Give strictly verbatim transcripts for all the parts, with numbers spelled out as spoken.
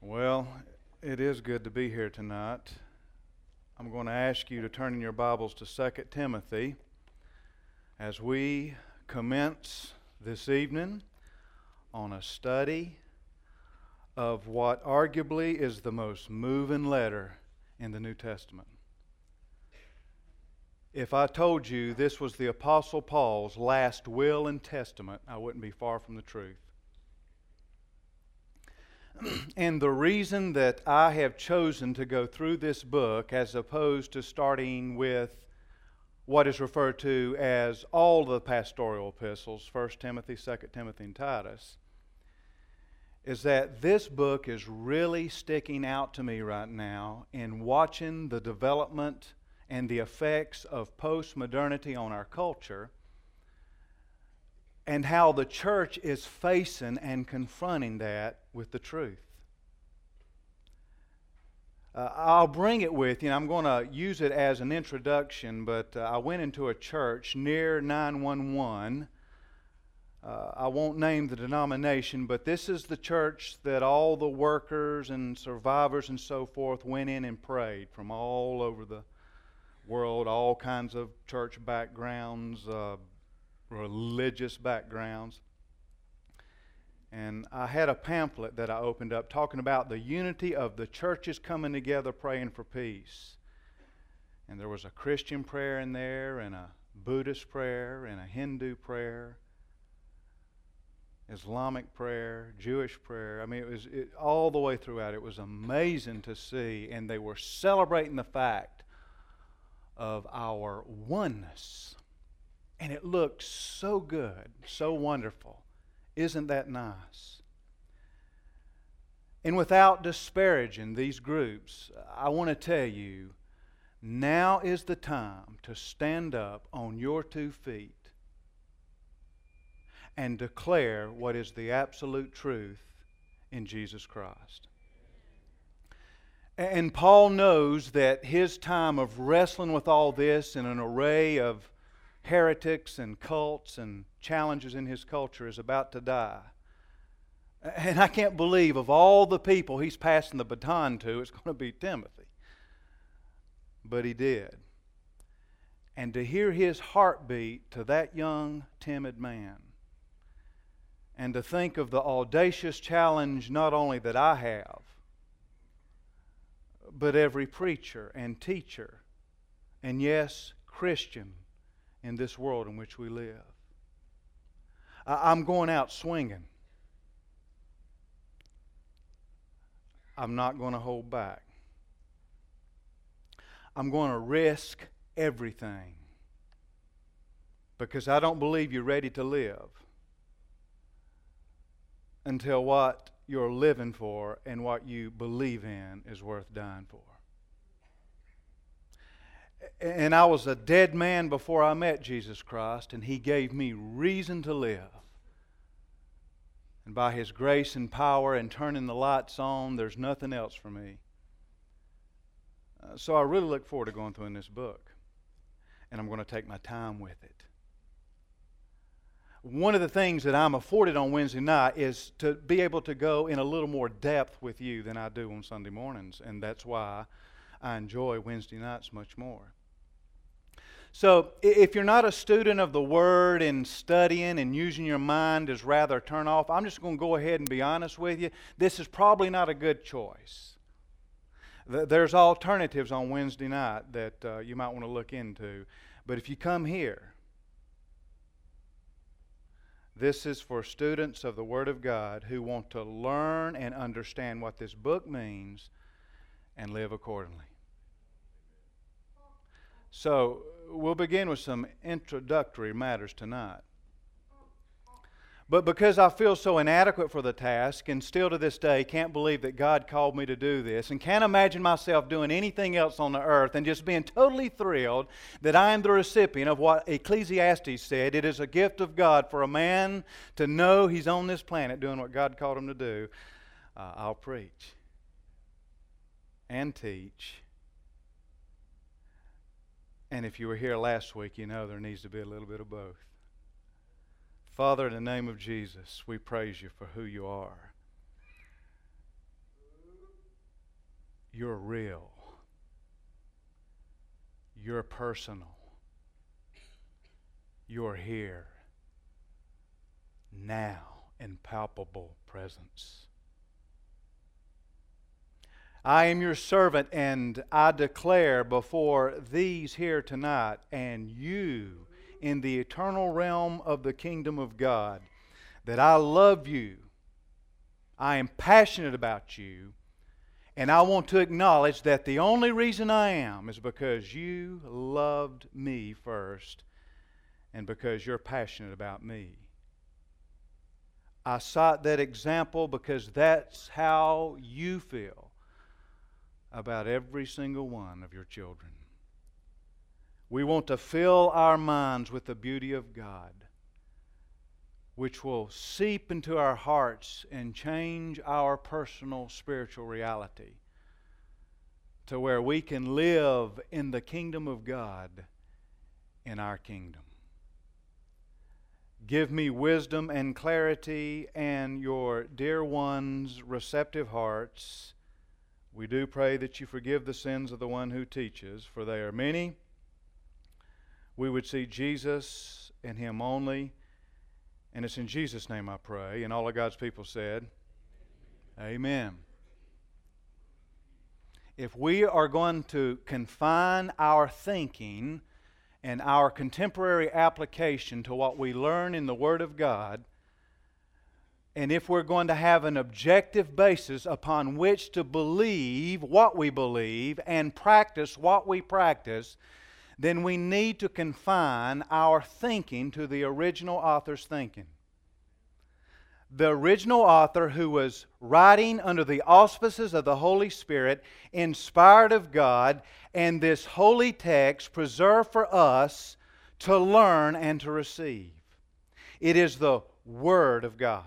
Well, it is good to be here tonight. I'm going to ask you to turn in your Bibles to Second Timothy as we commence this evening on a study of what arguably is the most moving letter in the New Testament. If I told you this was the Apostle Paul's last will and testament, I wouldn't be far from the truth. And the reason that I have chosen to go through this book as opposed to starting with what is referred to as all the pastoral epistles, First Timothy, Second Timothy, and Titus, is that this book is really sticking out to me right now in watching the development and the effects of postmodernity on our culture and how the church is facing and confronting that with the truth. Uh, I'll bring it with you, and I'm going to use it as an introduction, but uh, I went into a church near nine one one. Uh, I won't name the denomination, but this is the church that all the workers and survivors and so forth went in and prayed from all over the world, all kinds of church backgrounds, uh, religious backgrounds. And I had a pamphlet that I opened up talking about the unity of the churches coming together praying for peace. And there was a Christian prayer in there, and a Buddhist prayer, and a Hindu prayer, Islamic prayer, Jewish prayer. I mean, it was it, all the way throughout. It was amazing to see, and they were celebrating the fact of our oneness. And it looked so good, so wonderful. Isn't that nice? And without disparaging these groups, I want to tell you, now is the time to stand up on your two feet and declare what is the absolute truth in Jesus Christ. And Paul knows that his time of wrestling with all this in an array of heretics and cults and challenges in his culture is about to die. And I can't believe of all the people he's passing the baton to, it's going to be Timothy. But he did. And to hear his heartbeat to that young, timid man, and to think of the audacious challenge not only that I have, but every preacher and teacher, and yes, Christian, in this world in which we live. I'm going out swinging. I'm not going to hold back. I'm going to risk everything because I don't believe you're ready to live until what you're living for and what you believe in is worth dying for. And I was a dead man before I met Jesus Christ, and He gave me reason to live. And by His grace and power and turning the lights on, there's nothing else for me. Uh, so I really look forward to going through in this book. And I'm going to take my time with it. One of the things that I'm afforded on Wednesday night is to be able to go in a little more depth with you than I do on Sunday mornings. And that's why I enjoy Wednesday nights much more. So if you're not a student of the Word and studying and using your mind as rather turn off, I'm just going to go ahead and be honest with you. This is probably not a good choice. There's alternatives on Wednesday night that uh, you might want to look into. But if you come here, this is for students of the Word of God who want to learn and understand what this book means and live accordingly. So, we'll begin with some introductory matters tonight. But because I feel so inadequate for the task, and still to this day can't believe that God called me to do this, and can't imagine myself doing anything else on the earth, and just being totally thrilled that I am the recipient of what Ecclesiastes said, it is a gift of God for a man to know he's on this planet doing what God called him to do, uh, I'll preach and teach. And if you were here last week, you know there needs to be a little bit of both. Father, in the name of Jesus, we praise you for who you are. You're real. You're personal. You're here. Now, in palpable presence. I am your servant, and I declare before these here tonight, and you in the eternal realm of the kingdom of God, that I love you, I am passionate about you, and I want to acknowledge that the only reason I am is because you loved me first, and because you're passionate about me. I cite that example because that's how you feel about every single one of your children. We want to fill our minds with the beauty of God, which will seep into our hearts and change our personal spiritual reality to where we can live in the kingdom of God in our kingdom. Give me wisdom and clarity and your dear ones' receptive hearts. We do pray that you forgive the sins of the one who teaches, for they are many. We would see Jesus and Him only. And it's in Jesus' name I pray. And all of God's people said, Amen. If we are going to confine our thinking and our contemporary application to what we learn in the Word of God, and if we're going to have an objective basis upon which to believe what we believe and practice what we practice, then we need to confine our thinking to the original author's thinking. The original author, who was writing under the auspices of the Holy Spirit, inspired of God, and this holy text preserved for us to learn and to receive. It is the Word of God.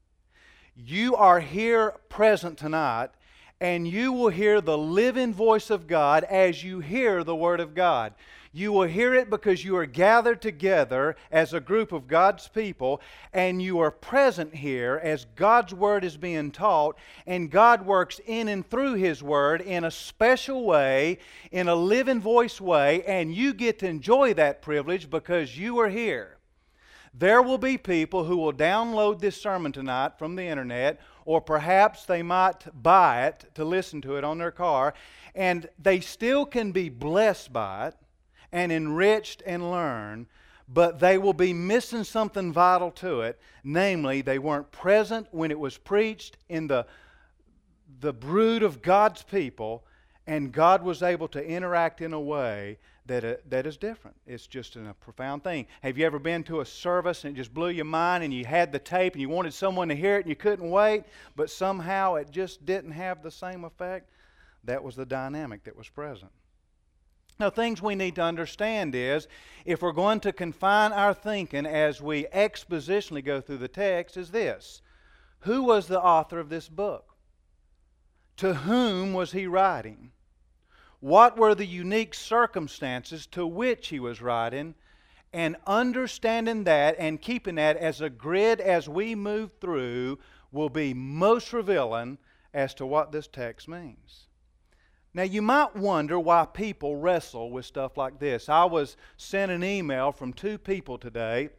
You are here present tonight, and you will hear the living voice of God as you hear the Word of God. You will hear it because you are gathered together as a group of God's people, and you are present here as God's Word is being taught, and God works in and through His Word in a special way, in a living voice way, and you get to enjoy that privilege because you are here. There will be people who will download this sermon tonight from the internet, or perhaps they might buy it to listen to it on their car, and they still can be blessed by it and enriched and learn, but they will be missing something vital to it. Namely, they weren't present when it was preached in the, the brood of God's people, and God was able to interact in a way that, uh, that is different. It's just a profound thing. Have you ever been to a service and it just blew your mind, and you had the tape and you wanted someone to hear it and you couldn't wait, but somehow it just didn't have the same effect? That was the dynamic that was present. Now, things we need to understand is, if we're going to confine our thinking as we expositionally go through the text, is this: who was the author of this book? To whom was he writing? What were the unique circumstances to which he was writing? And understanding that and keeping that as a grid as we move through will be most revealing as to what this text means. Now, you might wonder why people wrestle with stuff like this. I was sent an email from two people today.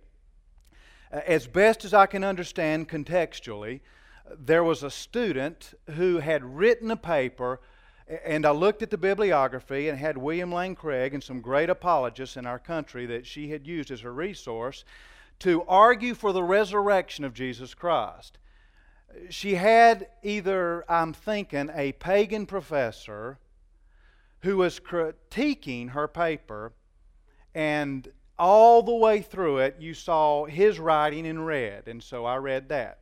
As best as I can understand contextually, there was a student who had written a paper, and I looked at the bibliography and had William Lane Craig and some great apologists in our country that she had used as her resource to argue for the resurrection of Jesus Christ. She had either, I'm thinking, a pagan professor who was critiquing her paper, and all the way through it you saw his writing in red, and so I read that.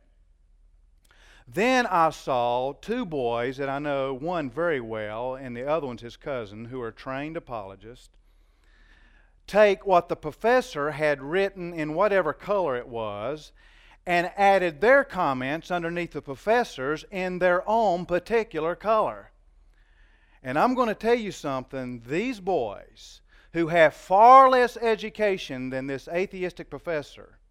Then I saw two boys that I know, one very well and the other one's his cousin, who are trained apologists, take what the professor had written in whatever color it was and added their comments underneath the professor's in their own particular color. And I'm going to tell you something, these boys, who have far less education than this atheistic professor,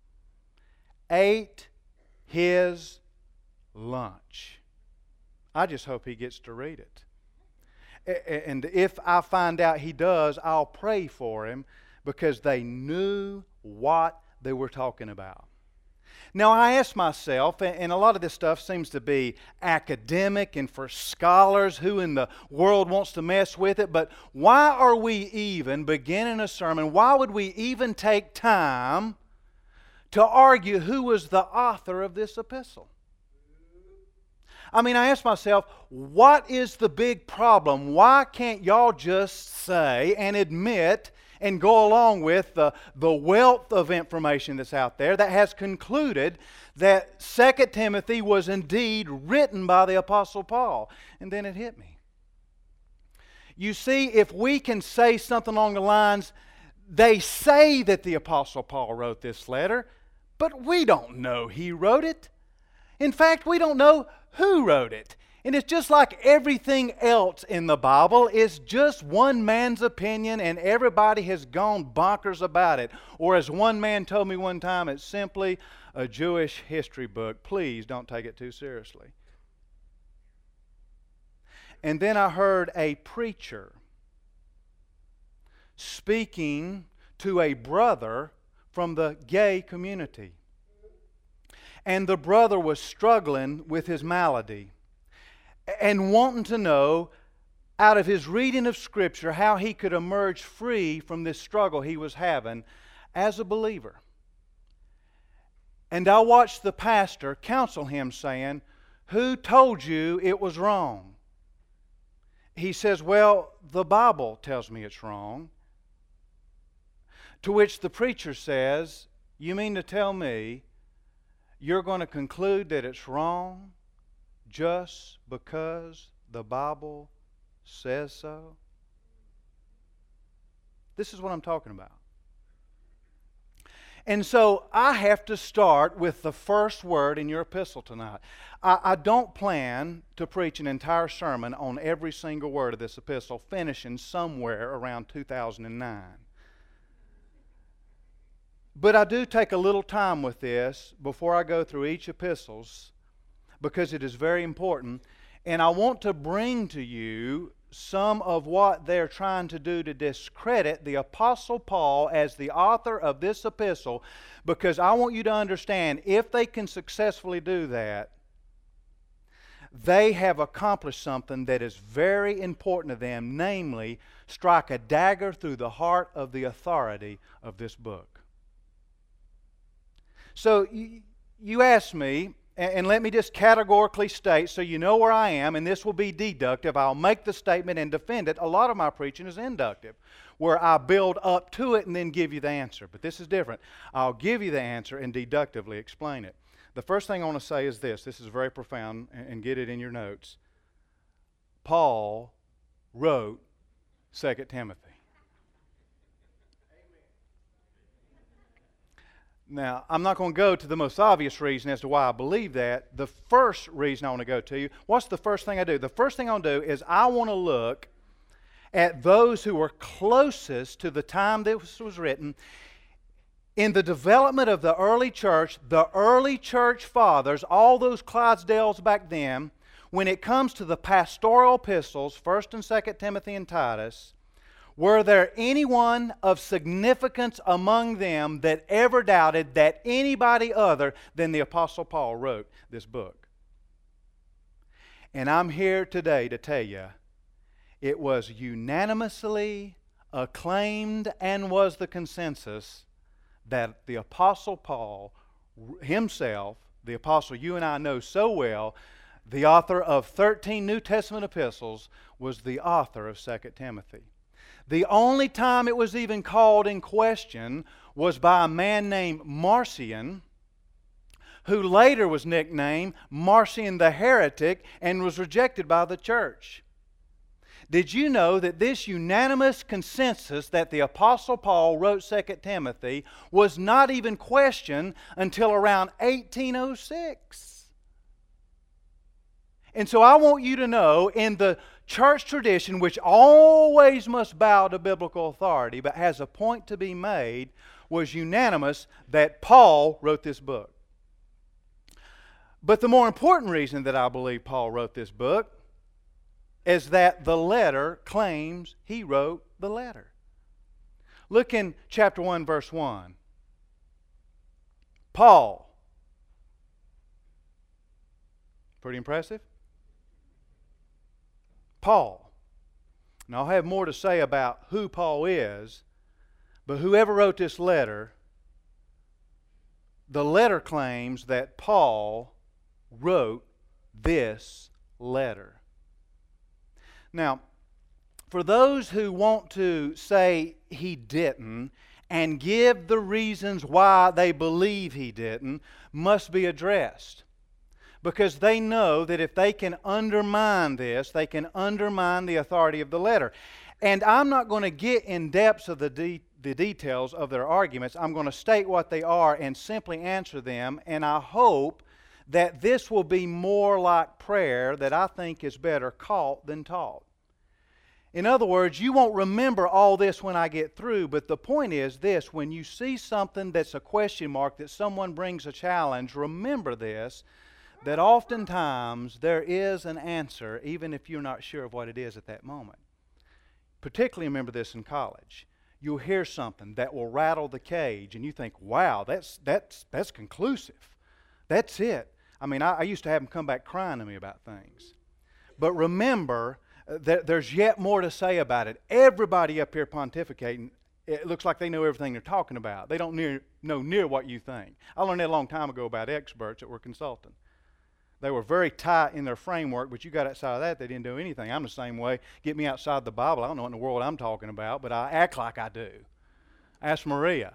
ate his lunch. I just hope he gets to read it. And if I find out he does, I'll pray for him, because they knew what they were talking about. Now, I ask myself, and a lot of this stuff seems to be academic and for scholars, who in the world wants to mess with it, but why are we even beginning a sermon? Why would we even take time to argue who was the author of this epistle? I mean, I ask myself, what is the big problem? Why can't y'all just say and admit and go along with the, the wealth of information that's out there that has concluded that Second Timothy was indeed written by the Apostle Paul? And then it hit me. You see, if we can say something along the lines, they say that the Apostle Paul wrote this letter, but we don't know he wrote it. In fact, we don't know who wrote it. And it's just like everything else in the Bible. It's just one man's opinion, and everybody has gone bonkers about it. Or as one man told me one time, it's simply a Jewish history book. Please don't take it too seriously. And then I heard a preacher speaking to a brother from the gay community. And the brother was struggling with his malady and wanting to know, out of his reading of Scripture, how he could emerge free from this struggle he was having as a believer. And I watched the pastor counsel him, saying, "Who told you it was wrong?" He says, "Well, the Bible tells me it's wrong." To which the preacher says, "You mean to tell me you're going to conclude that it's wrong just because the Bible says so?" This is what I'm talking about. And so I have to start with the first word in your epistle tonight. I, I don't plan to preach an entire sermon on every single word of this epistle, finishing somewhere around two thousand nine. But I do take a little time with this before I go through each epistles, because it is very important. And I want to bring to you some of what they're trying to do to discredit the Apostle Paul as the author of this epistle, because I want you to understand, if they can successfully do that, they have accomplished something that is very important to them, namely, strike a dagger through the heart of the authority of this book. So you, you ask me, and, and let me just categorically state so you know where I am, and this will be deductive. I'll make the statement and defend it. A lot of my preaching is inductive, where I build up to it and then give you the answer. But this is different. I'll give you the answer and deductively explain it. The first thing I want to say is this. This is very profound, and, and get it in your notes. Paul wrote Second Timothy. Now, I'm not going to go to the most obvious reason as to why I believe that. The first reason I want to go to you, what's the first thing I do? The first thing I'll do is I want to look at those who were closest to the time this was written. In the development of the early church, the early church fathers, all those Clydesdales back then, when it comes to the pastoral epistles, First and Second Timothy and Titus, were there anyone of significance among them that ever doubted that anybody other than the Apostle Paul wrote this book? And I'm here today to tell you, it was unanimously acclaimed and was the consensus that the Apostle Paul himself, the apostle you and I know so well, the author of thirteen New Testament epistles, was the author of Second Timothy. The only time it was even called in question was by a man named Marcion, who later was nicknamed Marcion the Heretic and was rejected by the church. Did you know that this unanimous consensus that the Apostle Paul wrote Second Timothy was not even questioned until around eighteen oh six? And so I want you to know, in the church tradition, which always must bow to biblical authority, but has a point to be made, was unanimous that Paul wrote this book. But the more important reason that I believe Paul wrote this book as that the letter claims he wrote the letter. Look in chapter one, verse one. Paul. Pretty impressive? Paul. Now, I'll have more to say about who Paul is, but whoever wrote this letter, the letter claims that Paul wrote this letter. Now, for those who want to say he didn't and give the reasons why they believe he didn't, must be addressed. Because they know that if they can undermine this, they can undermine the authority of the letter. And I'm not going to get in depths of the, de- the details of their arguments. I'm going to state what they are and simply answer them. And I hope that this will be more like prayer that I think is better caught than taught. In other words, you won't remember all this when I get through, but the point is this: when you see something that's a question mark, that someone brings a challenge, remember this, that oftentimes there is an answer even if you're not sure of what it is at that moment. Particularly remember this in college. You'll hear something that will rattle the cage and you think, wow, that's, that's, that's conclusive. That's it. I mean, I, I used to have them come back crying to me about things. But remember that there's yet more to say about it. Everybody up here pontificating, it looks like they know everything they're talking about. They don't near, know near what you think. I learned that a long time ago about experts that were consulting. They were very tight in their framework, but you got outside of that, they didn't do anything. I'm the same way. Get me outside the Bible, I don't know what in the world I'm talking about, but I act like I do. Ask Maria.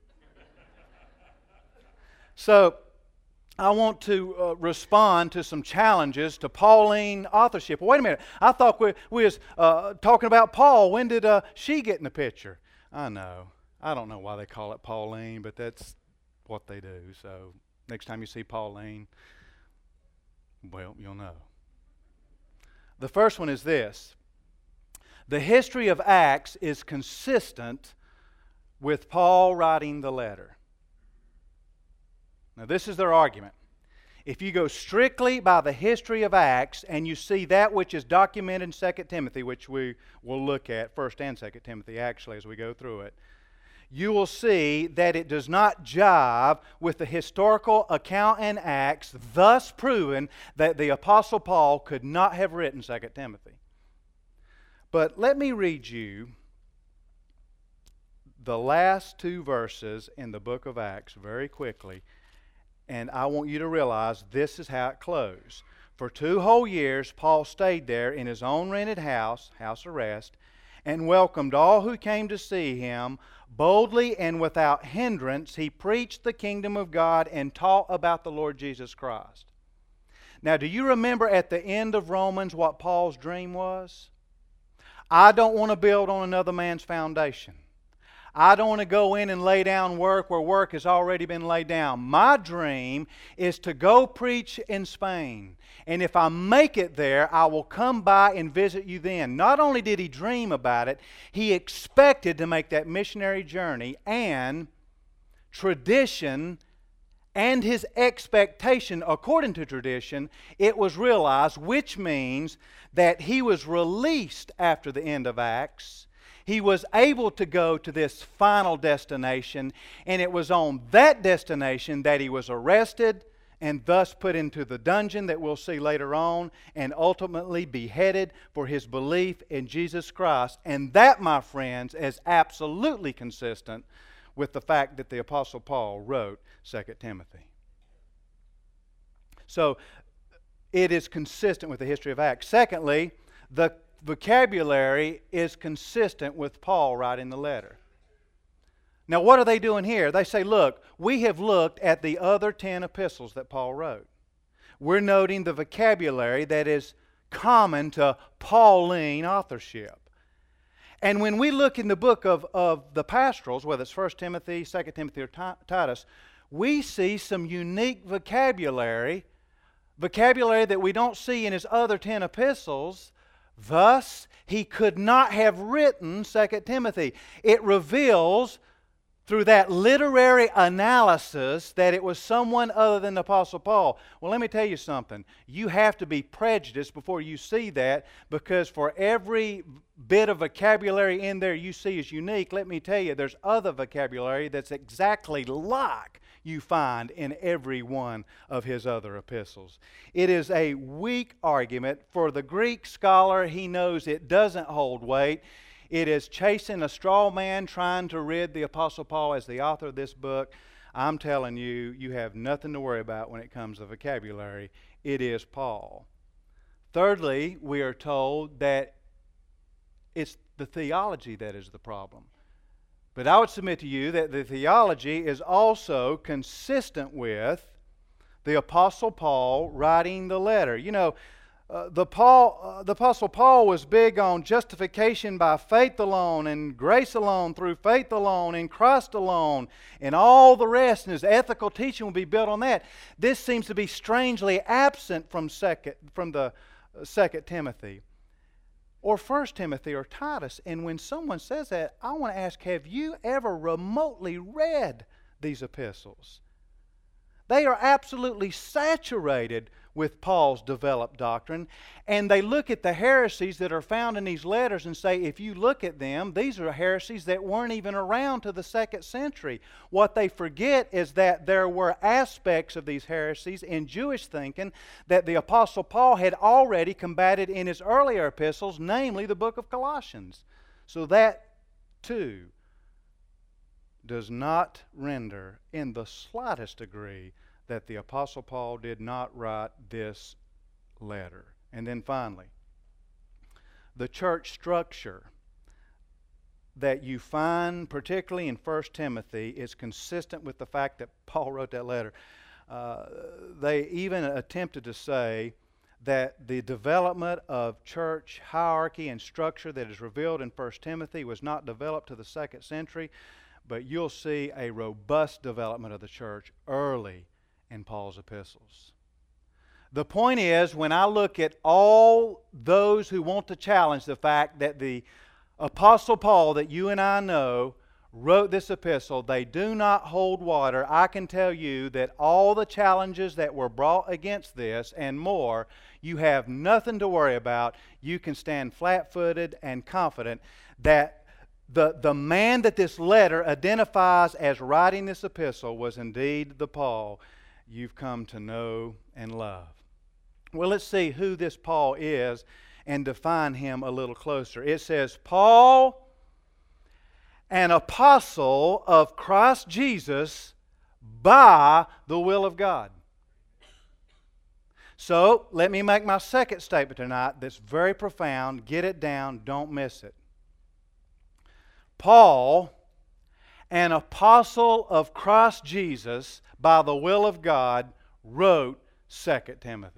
So, I want to uh, respond to some challenges to Pauline authorship. Well, wait a minute. I thought we, we was uh, talking about Paul. When did uh, she get in the picture? I know. I don't know why they call it Pauline, but that's what they do. So next time you see Pauline, well, you'll know. The first one is this. The history of Acts is consistent with Paul writing the letter. Now, this is their argument. If you go strictly by the history of Acts and you see that which is documented in Second Timothy, which we will look at, First and Second Timothy actually as we go through it, you will see that it does not jive with the historical account in Acts, thus proving that the Apostle Paul could not have written Second Timothy. But let me read you the last two verses in the book of Acts very quickly. And I want you to realize this is how it closed. For two whole years, Paul stayed there in his own rented house, house arrest, and welcomed all who came to see him. Boldly and without hindrance, he preached the kingdom of God and taught about the Lord Jesus Christ. Now, do you remember at the end of Romans what Paul's dream was? I don't want to build on another man's foundation. I don't want to go in and lay down work where work has already been laid down. My dream is to go preach in Spain. And if I make it there, I will come by and visit you then. Not only did he dream about it, he expected to make that missionary journey, and tradition and his expectation, according to tradition, it was realized, which means that he was released after the end of Acts. He was able to go to this final destination, and it was on that destination that he was arrested and thus put into the dungeon that we'll see later on, and ultimately beheaded for his belief in Jesus Christ. And that, my friends, is absolutely consistent with the fact that the Apostle Paul wrote Second Timothy. So, it is consistent with the history of Acts. Secondly, the vocabulary is consistent with Paul writing the letter. Now, what are they doing here? They say, look, we have looked at the other ten epistles that Paul wrote. We're noting the vocabulary that is common to Pauline authorship. And when we look in the book of, of the pastorals, whether it's First Timothy, Second Timothy, or Titus, we see some unique vocabulary, vocabulary that we don't see in his other ten epistles. Thus, he could not have written Second Timothy. It reveals through that literary analysis that it was someone other than the Apostle Paul. Well, let me tell you something. You have to be prejudiced before you see that, because for every bit of vocabulary in there you see is unique, let me tell you, there's other vocabulary that's exactly like you find in every one of his other epistles. It is a weak argument. For the Greek scholar, he knows it doesn't hold weight. It is chasing a straw man trying to rid the Apostle Paul as the author of this book. I'm telling you, you have nothing to worry about when it comes to vocabulary. It is Paul. Thirdly, we are told that it's the theology that is the problem. But I would submit to you that the theology is also consistent with the Apostle Paul writing the letter. You know, uh, the, Paul, uh, the Apostle Paul was big on justification by faith alone, and grace alone, through faith alone, in Christ alone, and all the rest, and his ethical teaching will be built on that. This seems to be strangely absent from, second, from the uh, Second Timothy. Or First Timothy or Titus. And when someone says that, I want to ask, have you ever remotely read these epistles? They are absolutely saturated with Paul's developed doctrine, and they look at the heresies that are found in these letters and say, if you look at them, these are heresies that weren't even around to the second century. What they forget is that there were aspects of these heresies in Jewish thinking that the Apostle Paul had already combated in his earlier epistles, namely the book of Colossians. So that, too, does not render in the slightest degree that the Apostle Paul did not write this letter. And then finally, the church structure that you find particularly in First Timothy is consistent with the fact that Paul wrote that letter. Uh, they even attempted to say that the development of church hierarchy and structure that is revealed in First Timothy was not developed to the second century, but you'll see a robust development of the church early in Paul's epistles. The point is, when I look at all those who want to challenge the fact that the Apostle Paul that you and I know wrote this epistle, they do not hold water. I can tell you that all the challenges that were brought against this and more, you have nothing to worry about. You can stand flat-footed and confident that the, the man that this letter identifies as writing this epistle was indeed the Paul you've come to know and love. Well, let's see who this Paul is and define him a little closer. It says, Paul, an apostle of Christ Jesus by the will of God. So, let me make my second statement tonight that's very profound. Get it down. Don't miss it. Paul, an apostle of Christ Jesus by the will of God, wrote Second Timothy.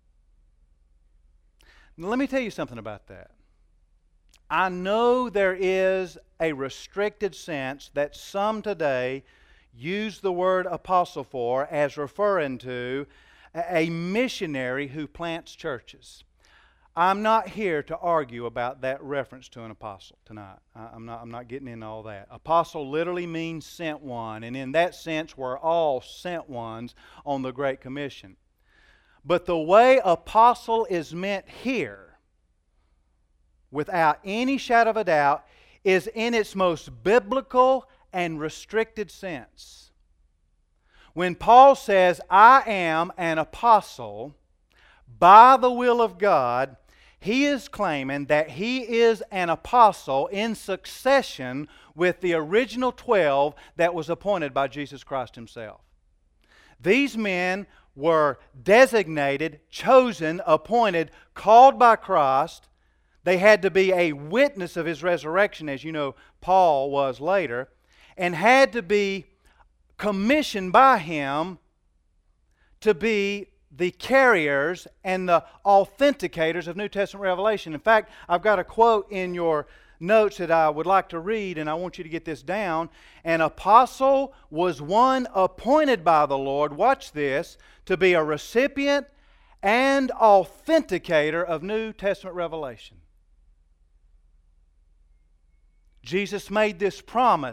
Now, let me tell you something about that. I know there is a restricted sense that some today use the word apostle for as referring to a missionary who plants churches. I'm not here to argue about that reference to an apostle tonight. I'm not, I'm not getting into all that. Apostle literally means sent one, and in that sense we're all sent ones on the Great Commission. But the way apostle is meant here, without any shadow of a doubt, is in its most biblical and restricted sense. When Paul says, I am an apostle by the will of God, he is claiming that he is an apostle in succession with the original twelve that was appointed by Jesus Christ himself. These men were designated, chosen, appointed, called by Christ. They had to be a witness of his resurrection, as you know Paul was later, and had to be commissioned by him to be the carriers and the authenticators of New Testament revelation. In fact, I've got a quote in your notes that I would like to read, and I want you to get this down. An apostle was one appointed by the Lord, watch this, to be a recipient and authenticator of New Testament revelation. Jesus made this promise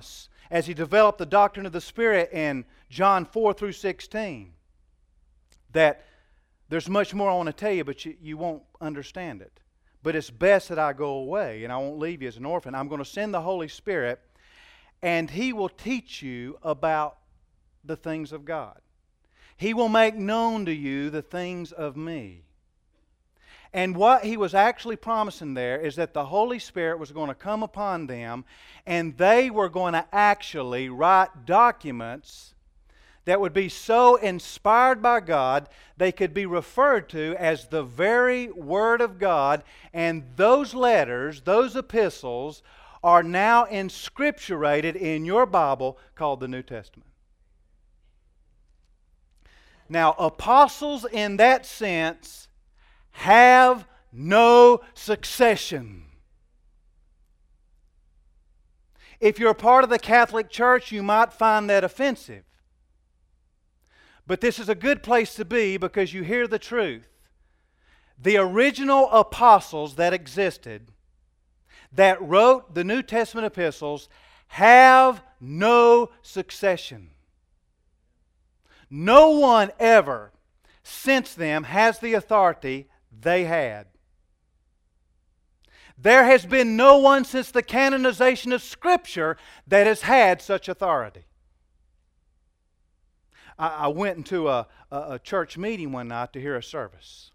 as he developed the doctrine of the Spirit in John four through sixteen, that there's much more I want to tell you, but you, you won't understand it. But it's best that I go away, and I won't leave you as an orphan. I'm going to send the Holy Spirit, and He will teach you about the things of God. He will make known to you the things of me. And what He was actually promising there is that the Holy Spirit was going to come upon them, and they were going to actually write documents that would be so inspired by God, they could be referred to as the very Word of God. And those letters, those epistles, are now inscripturated in your Bible called the New Testament. Now, apostles in that sense have no succession. If you're a part of the Catholic Church, you might find that offensive. But this is a good place to be because you hear the truth. The original apostles that existed, that wrote the New Testament epistles, have no succession. No one ever since them has the authority they had. There has been no one since the canonization of Scripture that has had such authority. I went into a, a church meeting one night to hear a service.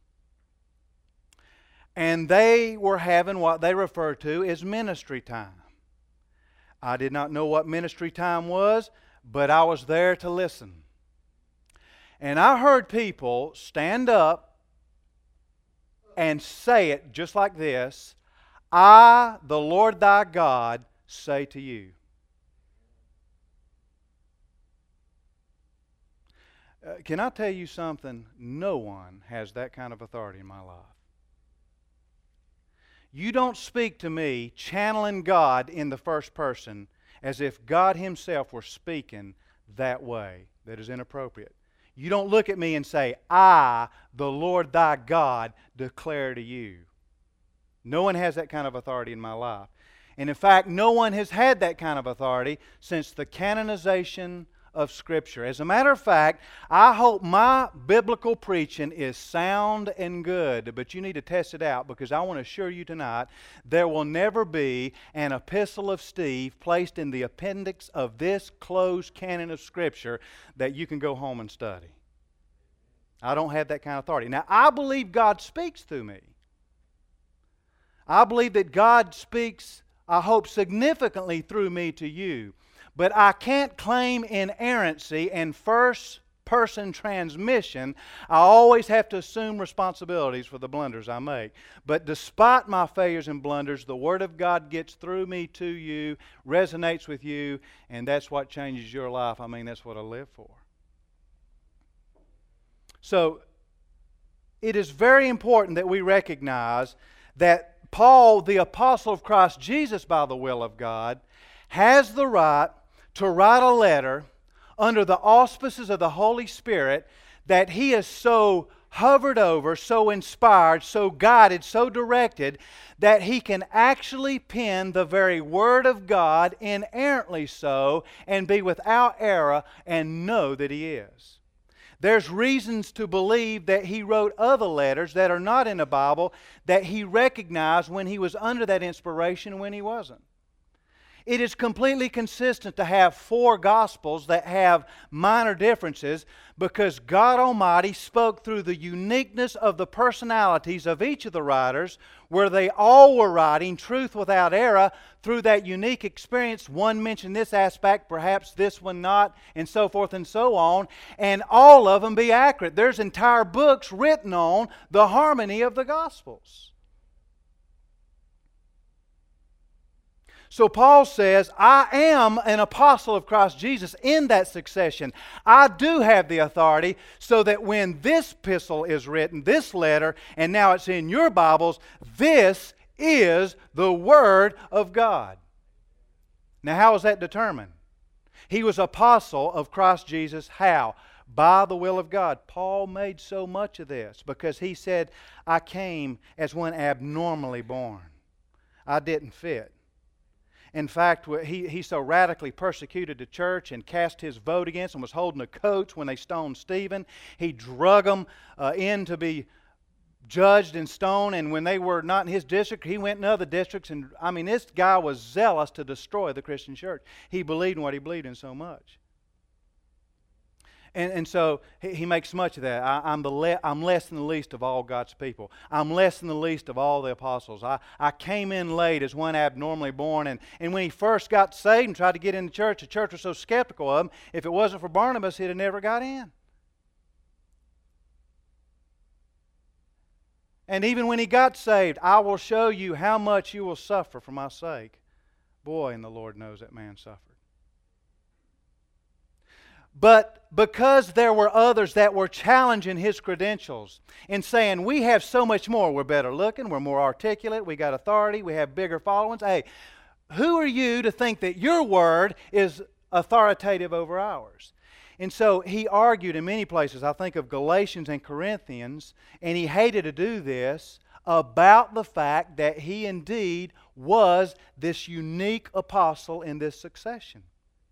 And they were having what they refer to as ministry time. I did not know what ministry time was, but I was there to listen. And I heard people stand up and say it just like this: I, the Lord thy God, say to you. Uh, can I tell you something? No one has that kind of authority in my life. You don't speak to me channeling God in the first person as if God Himself were speaking that way. That is inappropriate. You don't look at me and say, I, the Lord thy God, declare to you. No one has that kind of authority in my life. And in fact, no one has had that kind of authority since the canonization of Scripture. As a matter of fact, I hope my biblical preaching is sound and good, but you need to test it out, because I want to assure you tonight there will never be an epistle of Steve placed in the appendix of this closed canon of Scripture that you can go home and study. I don't have that kind of authority. Now, I believe God speaks through me. I believe that God speaks, I hope, significantly through me to you. But I can't claim inerrancy and first-person transmission. I always have to assume responsibilities for the blunders I make. But despite my failures and blunders, the Word of God gets through me to you, resonates with you, and that's what changes your life. I mean, that's what I live for. So, it is very important that we recognize that Paul, the apostle of Christ Jesus by the will of God, has the right to write a letter under the auspices of the Holy Spirit that he is so hovered over, so inspired, so guided, so directed that he can actually pen the very Word of God, inerrantly so, and be without error and know that he is. There's reasons to believe that he wrote other letters that are not in the Bible that he recognized when he was under that inspiration and when he wasn't. It is completely consistent to have four Gospels that have minor differences because God Almighty spoke through the uniqueness of the personalities of each of the writers, where they all were writing truth without error through that unique experience. One mentioned this aspect, perhaps this one not, and so forth and so on, and all of them be accurate. There's entire books written on the harmony of the Gospels. So Paul says, I am an apostle of Christ Jesus in that succession. I do have the authority so that when this epistle is written, this letter, and now it's in your Bibles, this is the Word of God. Now, how was that determined? He was apostle of Christ Jesus. How? By the will of God. Paul made so much of this because he said, I came as one abnormally born. I didn't fit. In fact, he, he so radically persecuted the church and cast his vote against them, was holding a coach when they stoned Stephen. He drug them uh, in to be judged and stoned, and when they were not in his district, he went in other districts. And I mean, this guy was zealous to destroy the Christian church. He believed in what he believed in so much. And, and so he, he makes much of that. I, I'm, the le- I'm less than the least of all God's people. I'm less than the least of all the apostles. I, I came in late as one abnormally born. And, and when he first got saved and tried to get in the church, the church was so skeptical of him, if it wasn't for Barnabas, he'd have never got in. And even when he got saved, I will show you how much you will suffer for my sake. Boy, and the Lord knows that man suffered. But because there were others that were challenging his credentials and saying, we have so much more. We're better looking, we're more articulate, we got authority, we have bigger followings. Hey, who are you to think that your word is authoritative over ours? And so he argued in many places. I think of Galatians and Corinthians, and he hated to do this, about the fact that he indeed was this unique apostle in this succession.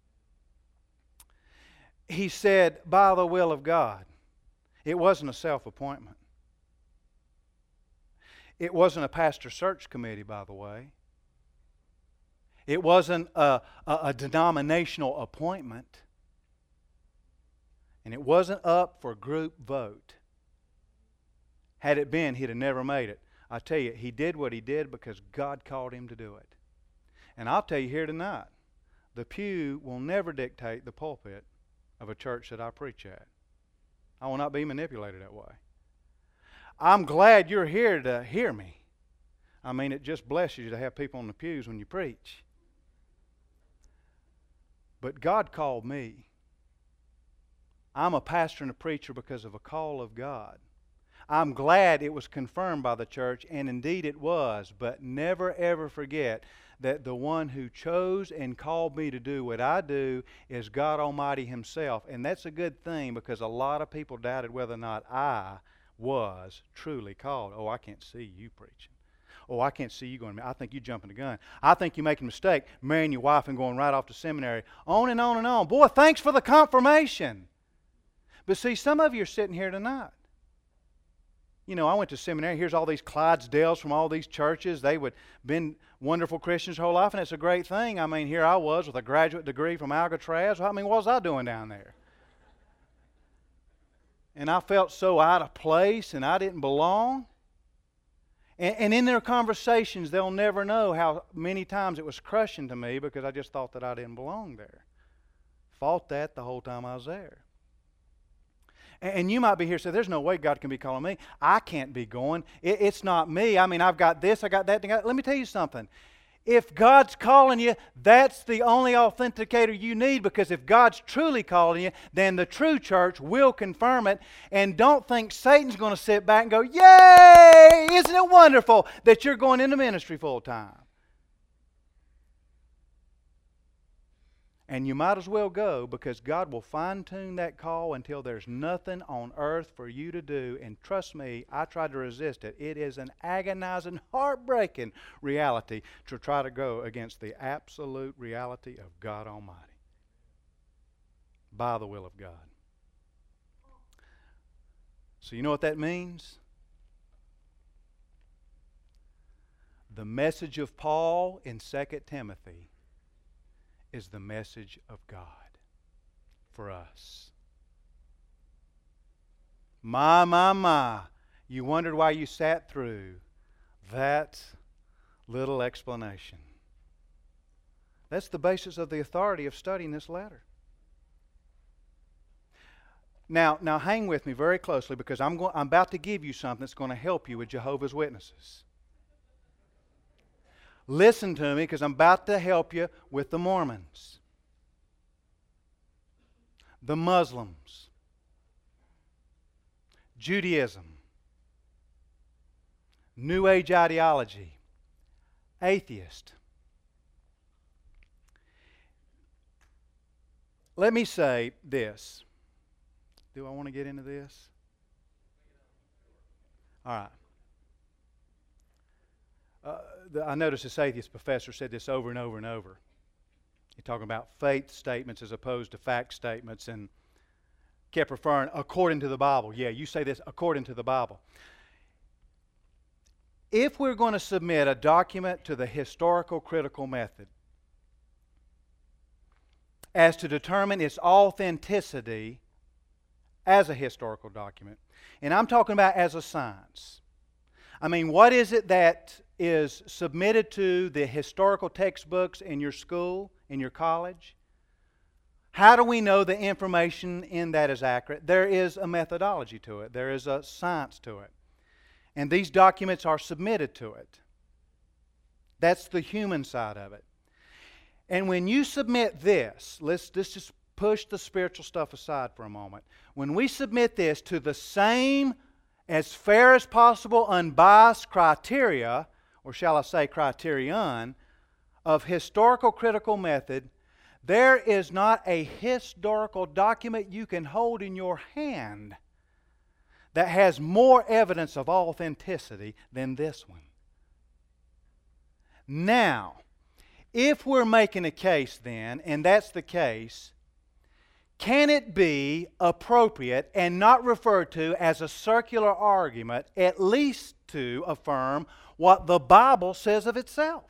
He said, by the will of God. It wasn't a self-appointment. It wasn't a pastor search committee, by the way. It wasn't a, a, a denominational appointment. And it wasn't up for group vote. Had it been, he'd have never made it. I tell you, he did what he did because God called him to do it. And I'll tell you here tonight, the pew will never dictate the pulpit of a church that I preach at. I will not be manipulated that way. I'm glad you're here to hear me. I mean, it just blesses you to have people on the pews when you preach. But God called me. I'm a pastor and a preacher because of a call of God. I'm glad it was confirmed by the church, and indeed it was, but never ever forget that the one who chose and called me to do what I do is God Almighty Himself. And that's a good thing, because a lot of people doubted whether or not I was truly called. Oh, I can't see you preaching. Oh, I can't see you going, I think you're jumping the gun. I think you're making a mistake marrying your wife and going right off to seminary. On and on and on. Boy, thanks for the confirmation. But see, some of you are sitting here tonight. You know, I went to seminary. Here's all these Clydesdales from all these churches. They would been wonderful Christians their whole life, and it's a great thing. I mean, here I was with a graduate degree from Alcatraz. I mean, what was I doing down there? And I felt so out of place, and I didn't belong. And, and in their conversations, they'll never know how many times it was crushing to me because I just thought that I didn't belong there. Fought that the whole time I was there. And you might be here and say, there's no way God can be calling me. I can't be going. It, it's not me. I mean, I've got this, I got that. I got, let me tell you something. If God's calling you, that's the only authenticator you need, because if God's truly calling you, then the true church will confirm it. And don't think Satan's going to sit back and go, yay, isn't it wonderful that you're going into ministry full time? And you might as well go, because God will fine-tune that call until there's nothing on earth for you to do. And trust me, I tried to resist it. It is an agonizing, heartbreaking reality to try to go against the absolute reality of God Almighty by the will of God. So you know what that means? The message of Paul in Second Timothy is the message of God for us. My, my, my. You wondered why you sat through that little explanation. That's the basis of the authority of studying this letter. Now, now hang with me very closely, because I'm, going, I'm about to give you something that's going to help you with Jehovah's Witnesses. Listen to me, because I'm about to help you with the Mormons, the Muslims, Judaism, New Age ideology, atheist. Let me say this. Do I want to get into this? All right. Uh, the, I noticed this atheist professor said this over and over and over. He's talking about faith statements as opposed to fact statements, and kept referring according to the Bible. Yeah, you say this according to the Bible. If we're going to submit a document to the historical critical method as to determine its authenticity as a historical document, and I'm talking about as a science. I mean, what is it that is submitted to the historical textbooks in your school, in your college? How do we know the information in that is accurate? There is a methodology to it. There is a science to it. And these documents are submitted to it. That's the human side of it. And when you submit this, let's, let's just push the spiritual stuff aside for a moment. When we submit this to the same, as fair as possible, unbiased criteria, or shall I say criterion, of historical critical method, there is not a historical document you can hold in your hand that has more evidence of authenticity than this one. Now, if we're making a case then, and that's the case, can it be appropriate and not referred to as a circular argument, at least to affirm what the Bible says of itself?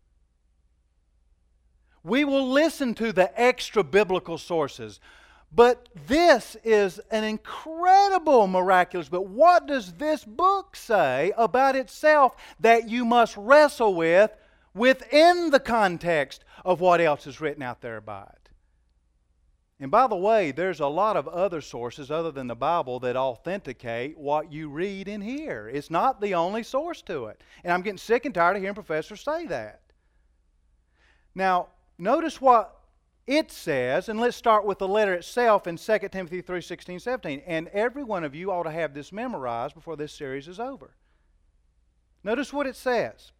We will listen to the extra biblical sources. But this is an incredible miraculous book. What does this book say about itself that you must wrestle with within the context of what else is written out there by it? And by the way, there's a lot of other sources other than the Bible that authenticate what you read in here. It's not the only source to it. And I'm getting sick and tired of hearing professors say that. Now, notice what it says, and let's start with the letter itself in Second Timothy three, sixteen, seventeen. And every one of you ought to have this memorized before this series is over. Notice what it says.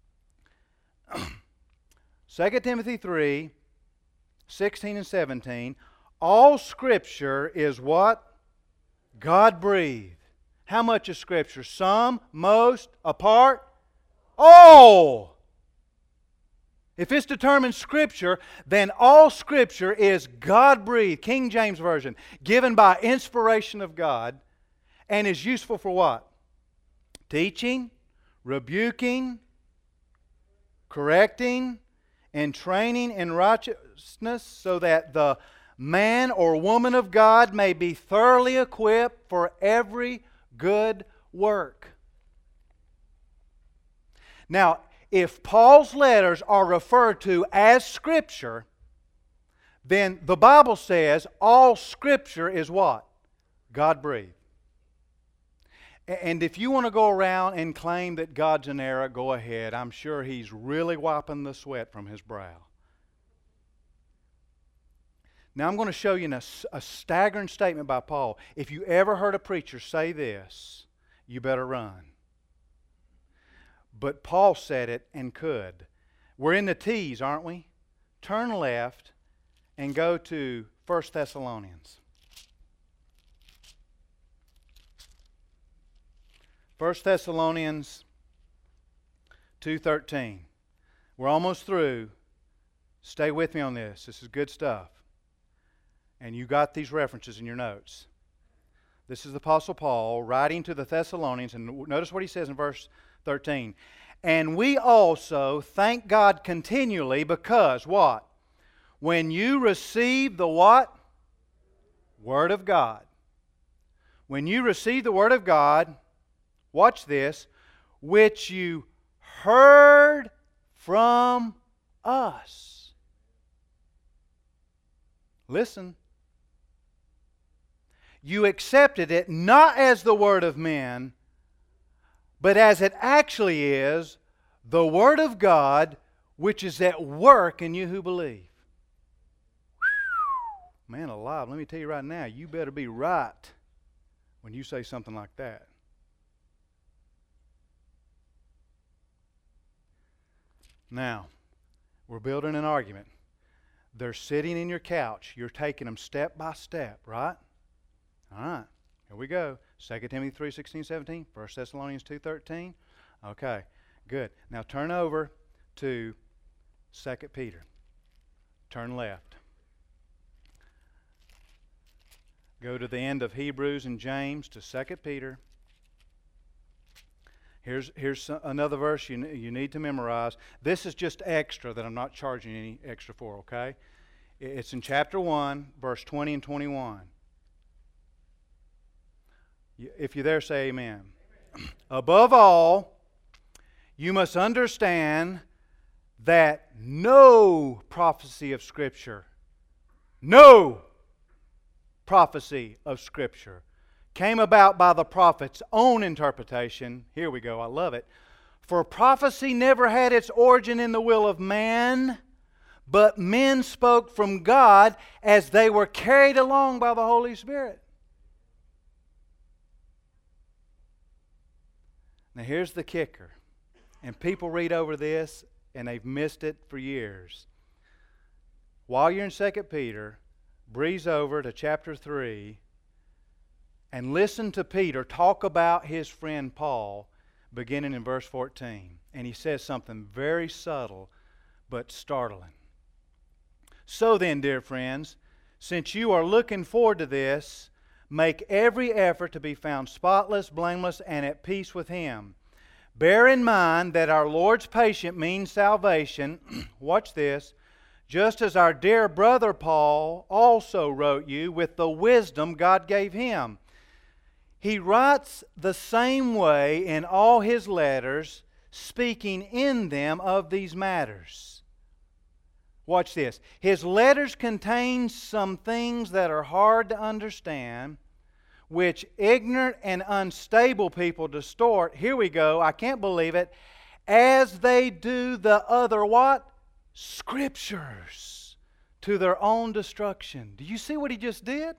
Second Timothy three, sixteen and seventeen. All Scripture is what? God-breathed. How much is Scripture? Some, most, a part? All! If it's determined Scripture, then all Scripture is God-breathed, King James Version, given by inspiration of God, and is useful for what? Teaching, rebuking, correcting, and training in righteousness, so that the man or woman of God may be thoroughly equipped for every good work. Now, if Paul's letters are referred to as Scripture, then the Bible says all Scripture is what? God-breathed. And if you want to go around and claim that God's an error, go ahead. I'm sure He's really wiping the sweat from His brow. Now I'm going to show you a, a staggering statement by Paul. If you ever heard a preacher say this, you better run. But Paul said it and could. We're in the T's, aren't we? Turn left and go to First Thessalonians. First Thessalonians two thirteen. We're almost through. Stay with me on this. This is good stuff. And you got these references in your notes. This is the Apostle Paul writing to the Thessalonians, and notice what he says in verse thirteen. And we also thank God continually because what? When you receive the what? Word of God. When you receive the Word of God, watch this, which you heard from us. Listen. You accepted it not as the word of men, but as it actually is, the Word of God, which is at work in you who believe. Whew. Man alive, let me tell you right now, you better be right when you say something like that. Now, we're building an argument. They're sitting in your couch. You're taking them step by step, right? All right, here we go. Second Timothy three, sixteen, seventeen. First Thessalonians two thirteen. Okay, Good. Now turn over to Second Peter. Turn left. Go to the end of Hebrews and James to Second Peter. Here's, here's another verse you, you need to memorize. This is just extra that I'm not charging any extra for, okay? It's in chapter one, verse twenty and twenty-one. If you're there, say amen. Amen. Above all, you must understand that no prophecy of Scripture, no prophecy of Scripture came about by the prophet's own interpretation. Here we go, I love it. For prophecy never had its origin in the will of man, but men spoke from God as they were carried along by the Holy Spirit. Now here's the kicker. And people read over this and they've missed it for years. While you're in Second Peter, breeze over to chapter three and listen to Peter talk about his friend Paul beginning in verse fourteen. And he says something very subtle but startling. So then, dear friends, since you are looking forward to this, make every effort to be found spotless, blameless, and at peace with Him. Bear in mind that our Lord's patience means salvation. Watch this. Just as our dear brother Paul also wrote you with the wisdom God gave him. He writes the same way in all his letters, speaking in them of these matters. Watch this. His letters contain some things that are hard to understand, which ignorant and unstable people distort. Here we go. I can't believe it. As they do the other what? Scriptures to their own destruction. Do you see what he just did?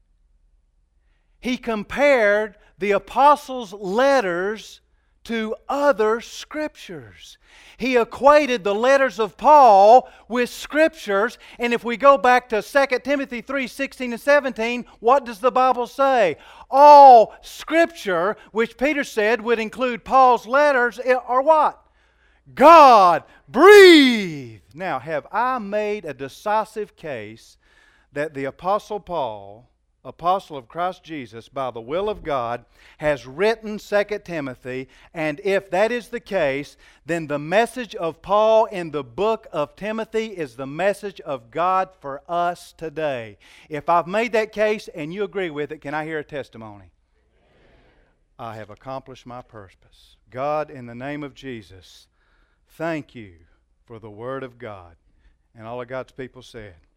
He compared the apostles' letters to other scriptures. He equated the letters of Paul with scriptures. And if we go back to Second Timothy three, sixteen and seventeen, what does the Bible say? All scripture, which Peter said would include Paul's letters, are what? God breathed. Now, have I made a decisive case that the Apostle Paul, apostle of Christ Jesus, by the will of God, has written Second Timothy, and if that is the case, then the message of Paul in the book of Timothy is the message of God for us today. If I've made that case and you agree with it, can I hear a testimony? I have accomplished my purpose. God, in the name of Jesus, thank you for the Word of God. And all of God's people said,